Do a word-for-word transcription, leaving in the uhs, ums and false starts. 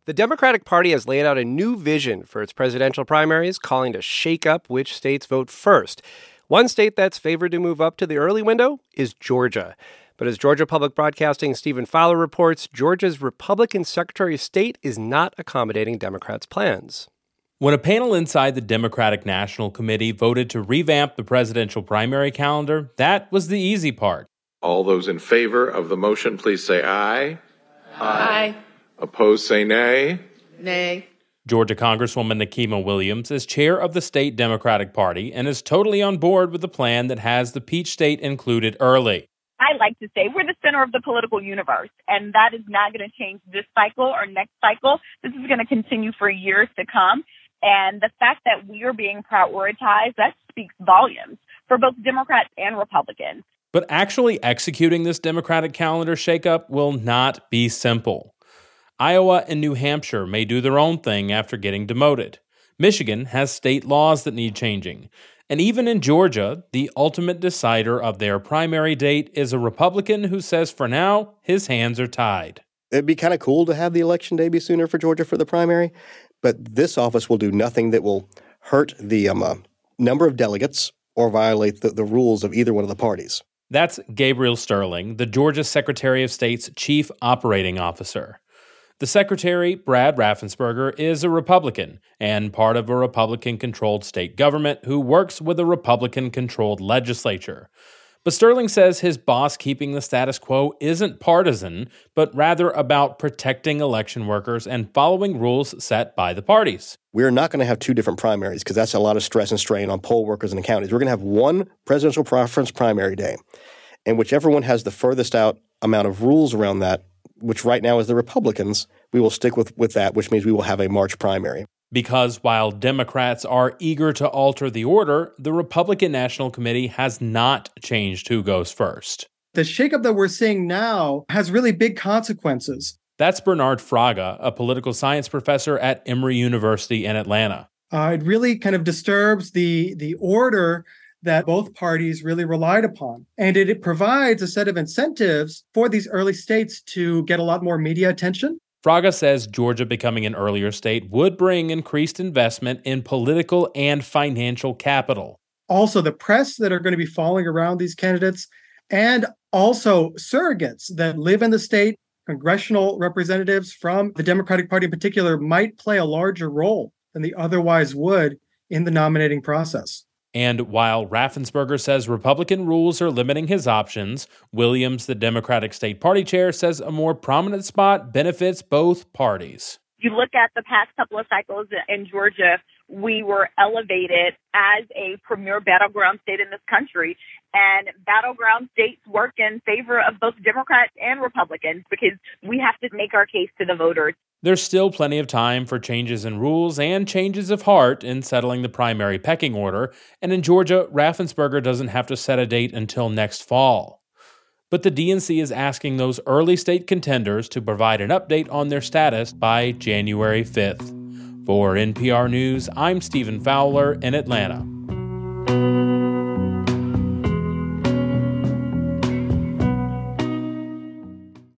The Democratic Party has laid out a new vision for its presidential primaries, calling to shake up which states vote first. One state that's favored to move up to the early window is Georgia. But as Georgia Public Broadcasting's Stephen Fowler reports, Georgia's Republican Secretary of State is not accommodating Democrats' plans. When a panel inside the Democratic National Committee voted to revamp the presidential primary calendar, that was the easy part. All those in favor of the motion, please say aye. Aye. Opposed, say nay. Nay. Georgia Congresswoman Nikema Williams is chair of the state Democratic Party and is totally on board with the plan that has the Peach State included early. I like to say we're the center of the political universe, and that is not going to change this cycle or next cycle. This is going to continue for years to come. And the fact that we are being prioritized, that speaks volumes for both Democrats and Republicans. But actually executing this Democratic calendar shakeup will not be simple. Iowa and New Hampshire may do their own thing after getting demoted. Michigan has state laws that need changing. And even in Georgia, the ultimate decider of their primary date is a Republican who says for now, his hands are tied. It'd be kind of cool to have the election day be sooner for Georgia for the primary, but this office will do nothing that will hurt the um, uh, number of delegates or violate the, the rules of either one of the parties. That's Gabriel Sterling, the Georgia Secretary of State's chief operating officer. The secretary, Brad Raffensperger, is a Republican and part of a Republican-controlled state government who works with a Republican-controlled legislature. But Sterling says his boss keeping the status quo isn't partisan, but rather about protecting election workers and following rules set by the parties. We're not going to have two different primaries because that's a lot of stress and strain on poll workers and counties. We're going to have one presidential preference primary day, and whichever one has the furthest out amount of rules around that, which right now is the Republicans, we will stick with, with that, which means we will have a March primary. Because while Democrats are eager to alter the order, the Republican National Committee has not changed who goes first. The shakeup that we're seeing now has really big consequences. That's Bernard Fraga, a political science professor at Emory University in Atlanta. Uh, it really kind of disturbs the, the order that both parties really relied upon. And it, it provides a set of incentives for these early states to get a lot more media attention. Fraga says Georgia becoming an earlier state would bring increased investment in political and financial capital. Also, the press that are going to be following around these candidates, and also surrogates that live in the state, congressional representatives from the Democratic Party in particular, might play a larger role than they otherwise would in the nominating process. And while Raffensperger says Republican rules are limiting his options, Williams, the Democratic State Party chair, says a more prominent spot benefits both parties. You look at the past couple of cycles in Georgia, we were elevated as a premier battleground state in this country. And battleground states work in favor of both Democrats and Republicans because we have to make our case to the voters. There's still plenty of time for changes in rules and changes of heart in settling the primary pecking order, and in Georgia, Raffensperger doesn't have to set a date until next fall. But the D N C is asking those early state contenders to provide an update on their status by January fifth. For N P R News, I'm Stephen Fowler in Atlanta.